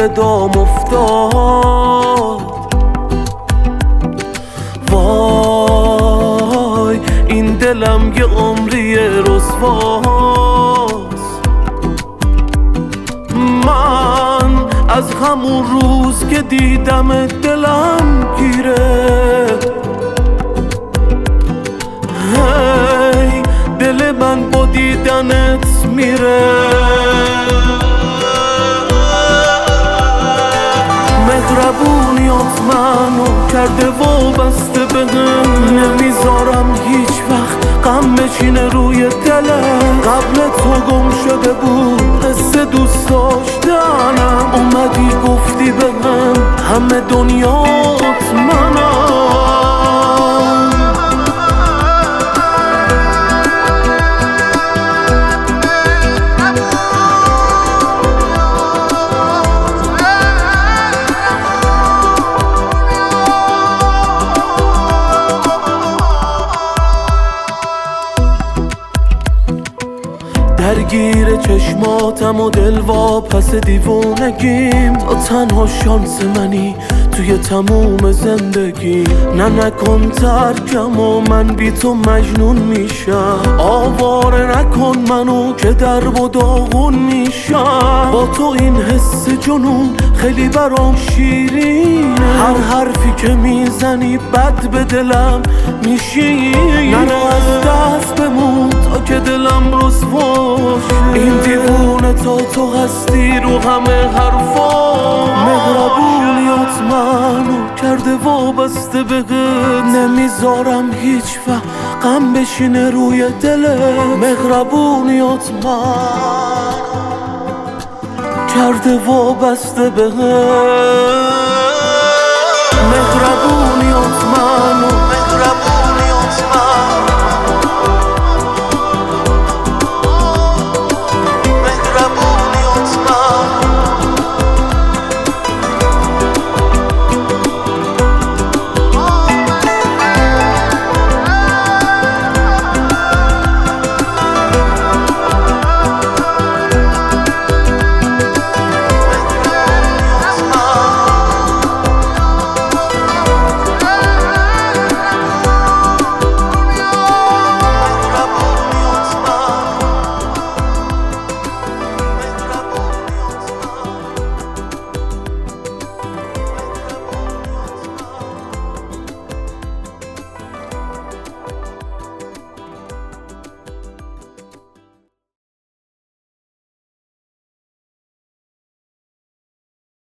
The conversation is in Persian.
دام افتاد. وای این دلم یه عمری رسواست. من از همون روز که دیدم دلم گیره. هی دل من با دیدنت میره. مهربونیات منو کرده و بسته بهم. نمیذارم هیچ وقت غم بچینه روی دلم. قبل تو گم شده بود قصه دوست داشتنم. اومدی گفتی بهم همه دنیات منم. درگیر چشماتم و دل واپس دیوونگیم. تو تنها شانس منی توی تموم زندگی. نکن ترکم و من بی تو مجنون میشم. آواره نکن منو که درب و داغون میشم. با تو این حس جنون خیلی برام شیرینه. هر حرفی که میزنی بد به دلم میشینه. نرو از دست بمون تا که دلم رسوا. این دیوونه تا تو هستی رو همه حرفا. مهربونیات منو کرده وابسته بهت. نمیذارم هیچ وقت غم بشینه روی دلت. مهربونیات من کرده وابسته بهت.